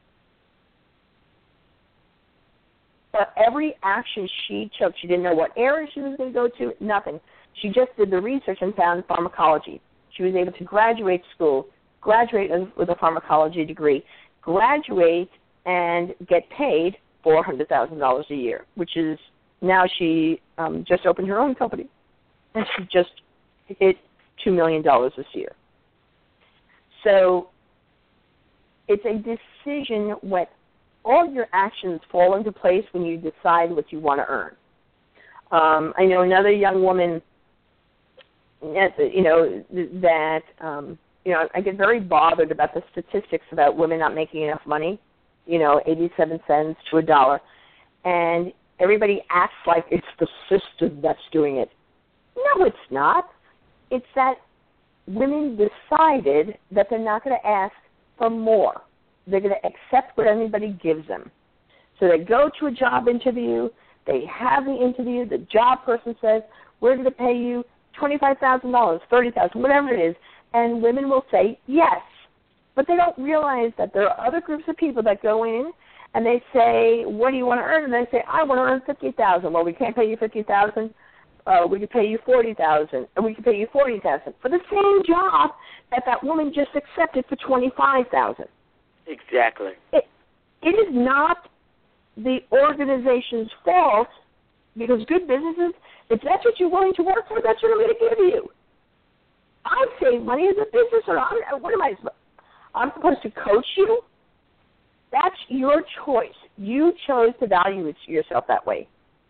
But every action she took, she didn't know what area she was going to go to, nothing. She just did the research and found pharmacology. She was able to graduate school, graduate with a pharmacology degree, graduate and get paid four hundred thousand dollars a year, which is, now she um, just opened her own company, and she just hit two million dollars this year. So it's a decision when all your actions fall into place when you decide what you want to earn. Um, I know another young woman, you know, that, um, you know, I get very bothered about the statistics about women not making enough money, you know, eighty-seven cents to a dollar. And everybody acts like it's the system that's doing it. No, it's not. It's that women decided that they're not going to ask for more. They're going to accept what anybody gives them. So they go to a job interview, they have the interview, the job person says, we're going to pay you twenty-five thousand dollars, thirty thousand dollars, whatever it is, and women will say yes. But they don't realize that there are other groups of people that go in and they say, what do you want to earn? And they say, I want to earn fifty thousand dollars. Well, we can't pay you fifty thousand dollars. Uh, we can pay you forty thousand dollars, and we can pay you forty thousand dollars for the same job that that woman just accepted for twenty-five thousand dollars. Exactly. It, it is not the organization's fault, because good businesses, if that's what you're willing to work for, that's what I'm going to give you. I save money as a business, or I'm, what am I? I'm supposed to coach you? That's your choice. You chose to value yourself that way.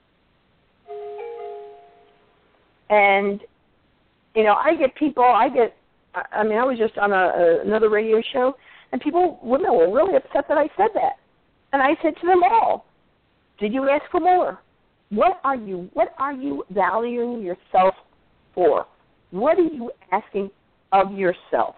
And, you know, I get people, I get, I mean, I was just on a, a, another radio show, and people, women were really upset that I said that. And I said to them all, did you ask for more? What are you, what are you valuing yourself for? What are you asking of yourself?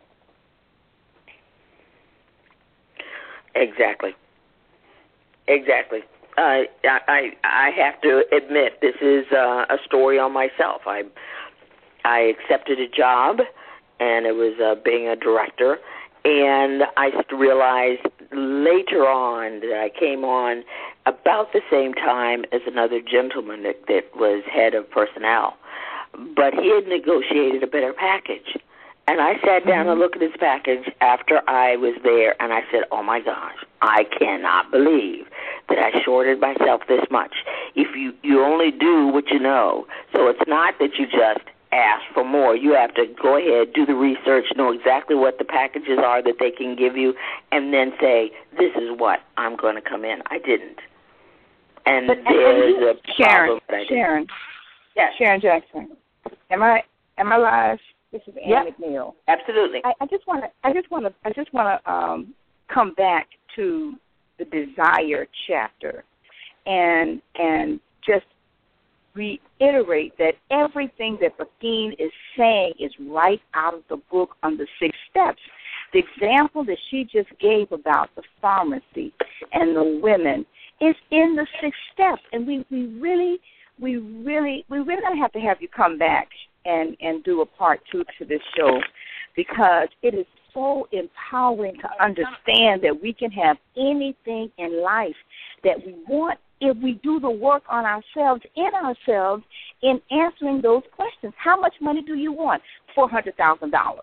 Exactly. Exactly. Uh, I I have to admit, this is uh, a story on myself. I I accepted a job, and it was uh, being a director, and I realized later on that I came on about the same time as another gentleman that, that was head of personnel, but he had negotiated a better package. And I sat down mm-hmm. and looked at his package after I was there, and I said, oh, my gosh, I cannot believe that I shorted myself this much. If you, you only do what you know, so it's not that you just ask for more. You have to go ahead, do the research, know exactly what the packages are that they can give you, and then say, this is what I'm going to come in. I didn't. And but, there's and, and a Sharon, problem that I did. Sharon, yes. Sharon Jackson, am I am I live? This is Ann yep. McNeil. Absolutely. I, I just want to. I just want to. I just want to um, come back to the desire chapter, and and just reiterate that everything that Beguine is saying is right out of the book on the six steps. The example that she just gave about the pharmacy and the women is in the six steps, and we, we really, we really, we really gonna have to have you come back and, and do a part two to this show, because it is so empowering to understand that we can have anything in life that we want if we do the work on ourselves, in ourselves, in answering those questions. How much money do you want? four hundred thousand dollars.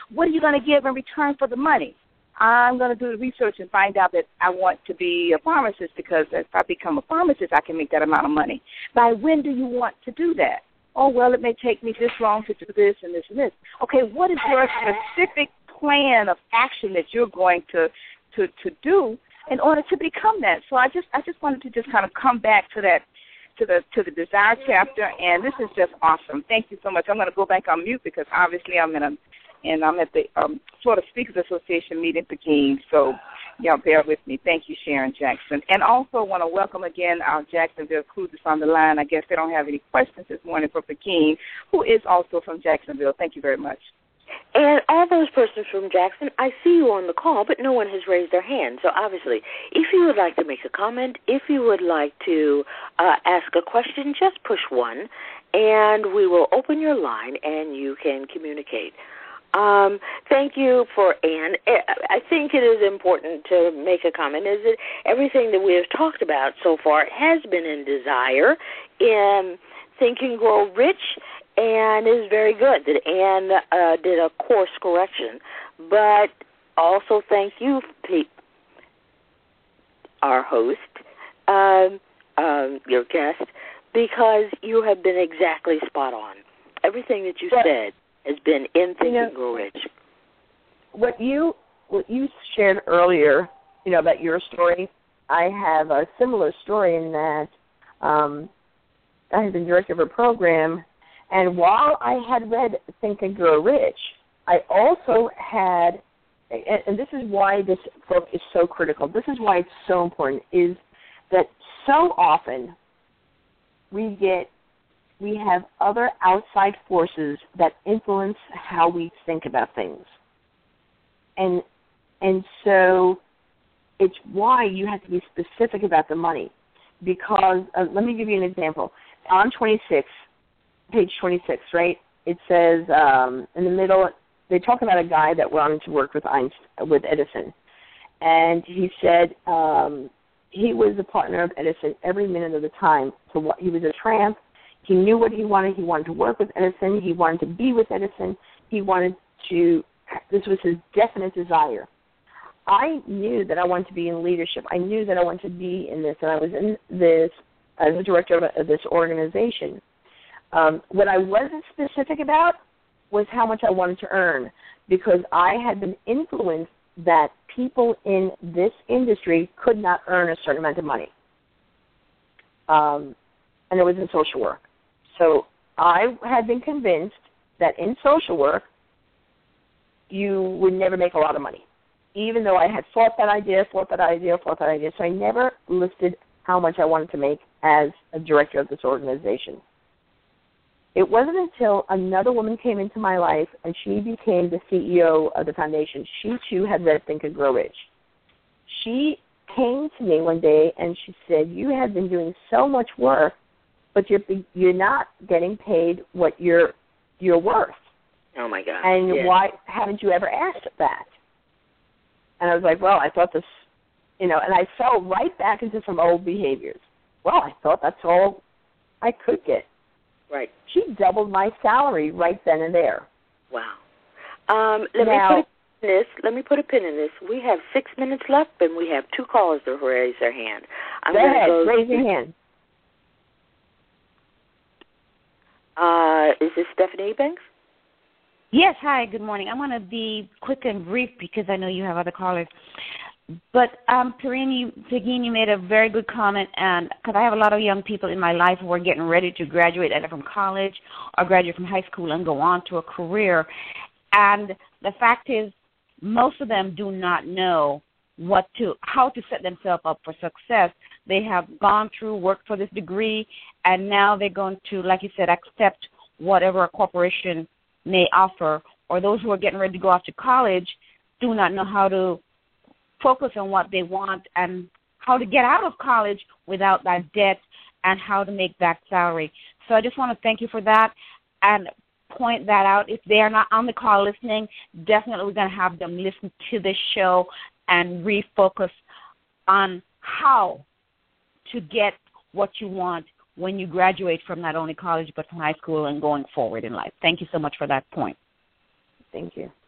what are you going to give in return for the money? I'm going to do the research and find out that I want to be a pharmacist because if I become a pharmacist, I can make that amount of money. By when do you want to do that? Oh, well, it may take me this long to do this and this and this. Okay, what is your specific plan of action that you're going to, to, to do in order to become that? So I just I just wanted to just kind of come back to that, to the to the desire chapter, and this is just awesome. Thank you so much. I'm going to go back on mute because obviously I'm in a and I'm at the um, Florida Speakers Association meeting for Keene, so y'all bear with me. Thank you, Sharon Jackson. And also want to welcome again our Jacksonville crew that's on the line. I guess they don't have any questions this morning for Pekin, who is also from Jacksonville. Thank you very much. And all those persons from Jackson, I see you on the call, but no one has raised their hand. So obviously, if you would like to make a comment, if you would like to uh, ask a question, just push one, and we will open your line, and you can communicate. Um, thank you for Ann. I think it is important to make a comment is that everything that we have talked about so far has been in desire, in Think and Grow Rich, and is very good that Ann uh, did a course correction. But also thank you, Pete, our host, um, um, your guest, because you have been exactly spot on. Everything that you said has been in Think and Grow Rich. What you what you shared earlier, you know, about your story, I have a similar story in that um, I have been director of a program, and while I had read Think and Grow Rich, I also had, and, and this is why this book is so critical, this is why it's so important, is that so often we get we have other outside forces that influence how we think about things. And and so it's why you have to be specific about the money. Because, uh, let me give you an example. On twenty-six, page twenty-six, right, it says um, in the middle, they talk about a guy that wanted to work with Einstein, with Edison. And he said um, he was a partner of Edison every minute of the time. So what, he was a tramp. He knew what he wanted. He wanted to work with Edison. He wanted to be with Edison. He wanted to, this was his definite desire. I knew that I wanted to be in leadership. I knew that I wanted to be in this, and I was in this as a director of this organization. Um, what I wasn't specific about was how much I wanted to earn, because I had been influenced that people in this industry could not earn a certain amount of money. Um, and it was in social work. So I had been convinced that in social work, you would never make a lot of money, even though I had thought that idea, thought that idea, thought that idea. So I never listed how much I wanted to make as a director of this organization. It wasn't until another woman came into my life and she became the C E O of the foundation. She, too, had read Think and Grow Rich. She came to me one day and she said, you have been doing so much work, but you're you're not getting paid what you're you're worth. Oh my God! And yeah. why haven't you ever asked that? And I was like, well, I thought this, you know, and I fell right back into some old behaviors. Well, I thought that's all I could get. Right. She doubled my salary right then and there. Wow. Um, let now, me put a pin in this. Let me put a pin in this. We have six minutes left, and we have two callers to raise their hand. I'm go ahead. Go raise your hand. Uh, is this Stephanie Banks? Yes, hi, good morning. I want to be quick and brief because I know you have other callers. But, um, Perini, Pegeen, you made a very good comment, and because I have a lot of young people in my life who are getting ready to graduate either from college or graduate from high school and go on to a career. And the fact is, most of them do not know what to, how to set themselves up for success. They have gone through, worked for this degree, and now they're going to, like you said, accept whatever a corporation may offer. Or those who are getting ready to go off to college do not know how to focus on what they want and how to get out of college without that debt and how to make that salary. So I just want to thank you for that and point that out. If they are not on the call listening, definitely we're going to have them listen to this show and refocus on how to get what you want when you graduate from not only college but from high school and going forward in life. Thank you so much for that point. Thank you.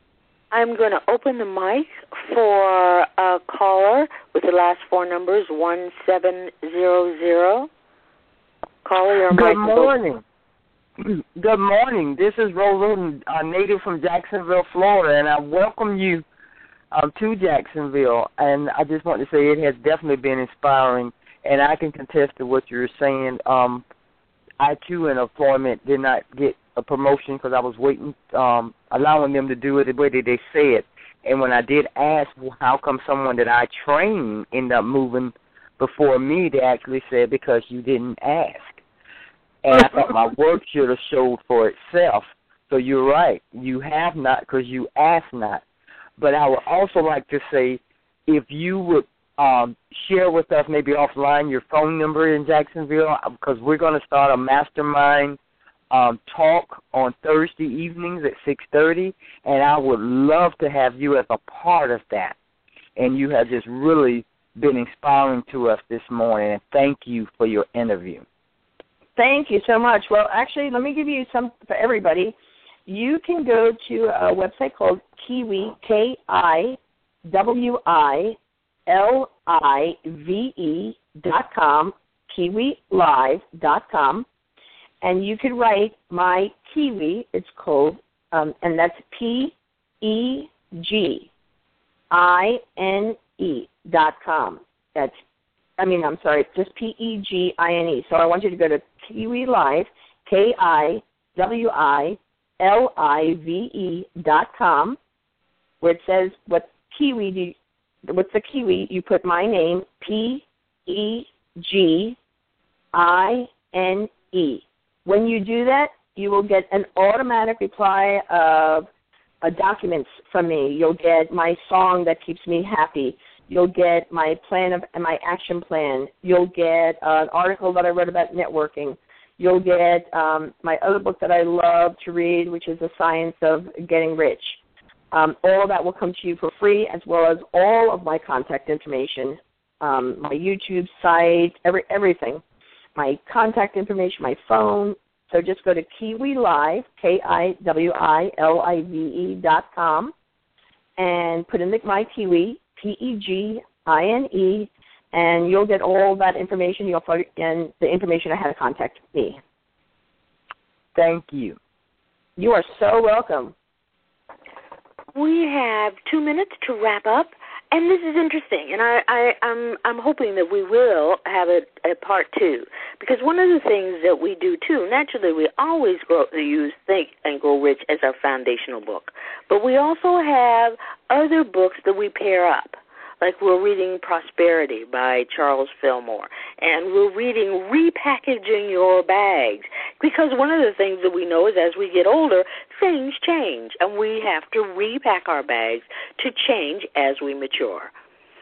I'm going to open the mic for a caller with the last four numbers, one seven zero zero. Caller, your mic. Good morning. Good morning. This is Roland, a native from Jacksonville, Florida, and I welcome you um, to Jacksonville. And I just want to say it has definitely been inspiring, and I can contest to what you're saying. Um, I, too, in employment, did not get a promotion because I was waiting, um, allowing them to do it the way that they said. And when I did ask, well, how come someone that I trained ended up moving before me, they actually said, because you didn't ask. And I thought my work should have showed for itself. So you're right. You have not because you asked not. But I would also like to say, if you would um, share with us maybe offline your phone number in Jacksonville, because we're going to start a mastermind um, talk on Thursday evenings at six thirty, and I would love to have you as a part of that. And you have just really been inspiring to us this morning, and thank you for your interview. Thank you so much. Well, actually, let me give you some for everybody. You can go to a website called Kiwi, K I W I L I V E dot com, kiwi live dot com, and you can write my Kiwi, it's called, um, and that's P E G I N E dot com. That's I mean, I'm sorry, just P E G I N E. So I want you to go to Kiwi Live, K I W I L I V E dot com, where it says what Kiwi, do you, what's the Kiwi, you put my name, P E G I N E. When you do that, you will get an automatic reply of uh, documents from me. You'll get my song that keeps me happy. You'll get my plan of my action plan. You'll get uh, an article that I wrote about networking. You'll get um, my other book that I love to read, which is The Science of Getting Rich. Um, all of that will come to you for free, as well as all of my contact information, um, my YouTube site, every everything, my contact information, my phone. So just go to Kiwi Live, K I W I L I V E dot com, and put in the, my Kiwi, P E G I N E, and you'll get all that information. You'll find and the information on how to contact me. Thank you. You are so welcome. We have two minutes to wrap up, and this is interesting, and I, I, I'm, I'm hoping that we will have a, a part two, because one of the things that we do, too, naturally we always grow, use Think and Grow Rich as our foundational book, but we also have other books that we pair up. Like we're reading Prosperity by Charles Fillmore, and we're reading Repackaging Your Bags, because one of the things that we know is as we get older, things change, and we have to repack our bags to change as we mature.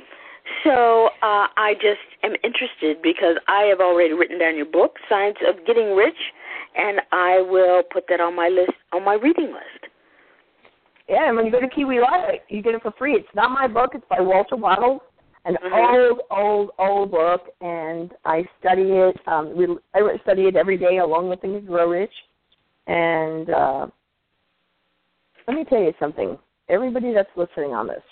So uh, I just am interested because I have already written down your book, Science of Getting Rich, and I will put that on my list, on my reading list. Yeah, and when you go to Kiwi Live, you get it for free. It's not my book. It's by Walter Waddles, an mm-hmm. old, old, old book, and I study it. Um, we, I study it every day along with Think and Grow Rich. And uh, let me tell you something. Everybody that's listening on this,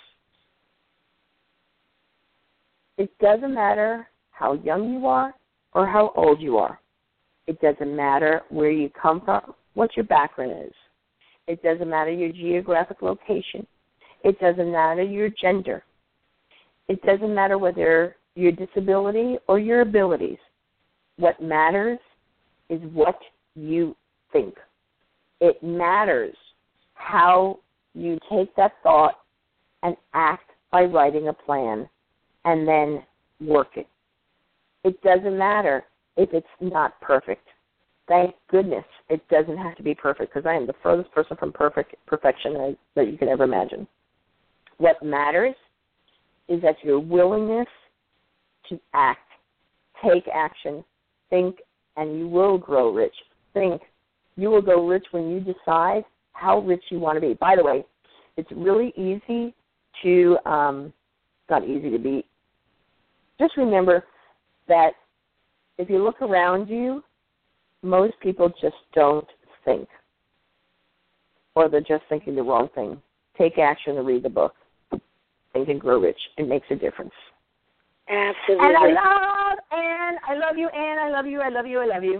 it doesn't matter how young you are or how old you are. It doesn't matter where you come from, what your background is. It doesn't matter your geographic location. It doesn't matter your gender. It doesn't matter whether your disability or your abilities. What matters is what you think. It matters how you take that thought and act by writing a plan and then work it. It doesn't matter if it's not perfect. Thank goodness it doesn't have to be perfect, because I am the furthest person from perfect perfection that you could ever imagine. What matters is that your willingness to act, take action, think, and you will grow rich. Think. You will go rich when you decide how rich you want to be. By the way, it's really easy to, um, it's not easy to be. Just remember that if you look around you, most people just don't think, or they're just thinking the wrong thing. take action and read the book. Think and Grow Rich. It makes a difference. Absolutely. And I love Ann. I love you, Ann. I love you. I love you. I love you.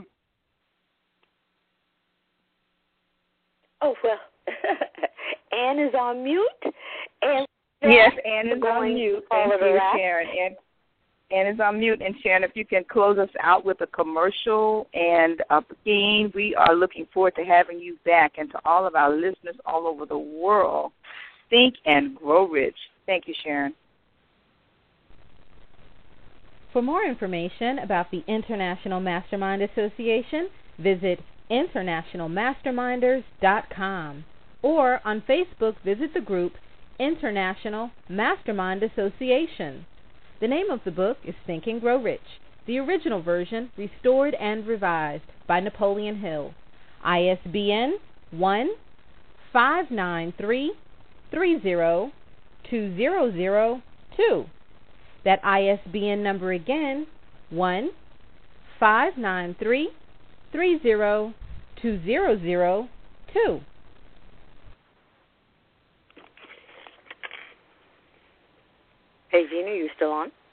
Oh, well, Ann is on mute. And yes, Ann is on mute. Thank you, Sharon. Ann, Ann is on mute. And, Sharon, if you can close us out with a commercial. And, uh, again, we are looking forward to having you back. And to all of our listeners all over the world, think and grow rich. Thank you, Sharon. For more information about the International Mastermind Association, visit international masterminders dot com, or on Facebook, visit the group International Mastermind Association. The name of the book is Think and Grow Rich, the original version restored and revised by Napoleon Hill. I S B N one five nine three three zero two zero zero two. That I S B N number again, one five nine three three zero two zero zero two. Hey, Gina, you still on?